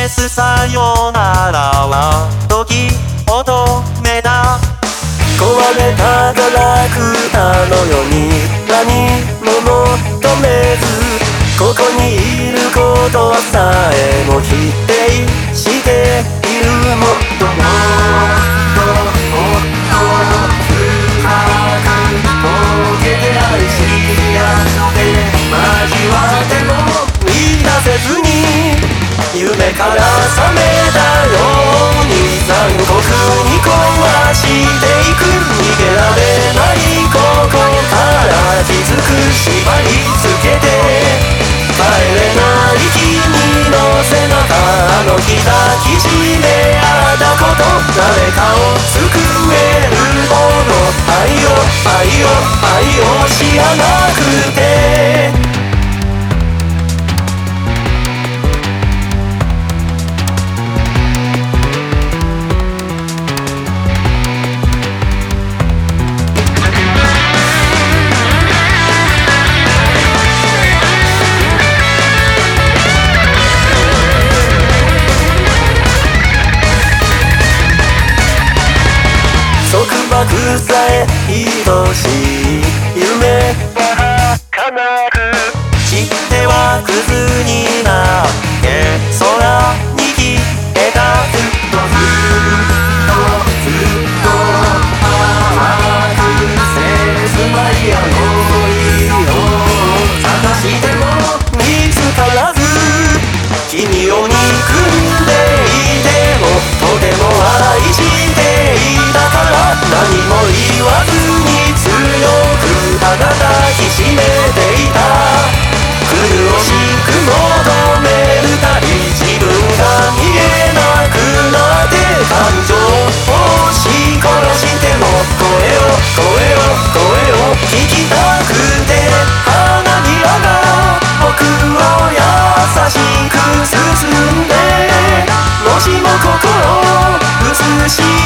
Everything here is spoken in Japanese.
スさよならは時乙女だ。壊れたガラクタのように何も求めず、ここにいることさえも否定している。もっともっともっと深く溶けて愛し合って交わっても見出せずに、夢から覚めたように残酷に壊していく。逃げられないここから気づく、縛りつけて帰れない君の背中、あの日抱きしめ合ったこと、誰かを救えるほど愛を知らなくて。束縛さえ愛しい夢は儚く散ってはクズになって空に消えた。ずっと甘く切ないあの日を探しても見つからず、君を憎んでいてもとても愛していたから、何も言わずに強くただ抱きしめていた。苦しく求めるたび自分が見えなくなって、感情を押し殺しても声を聞きたくて、花びらが僕を優しく包んで、もしも心を映し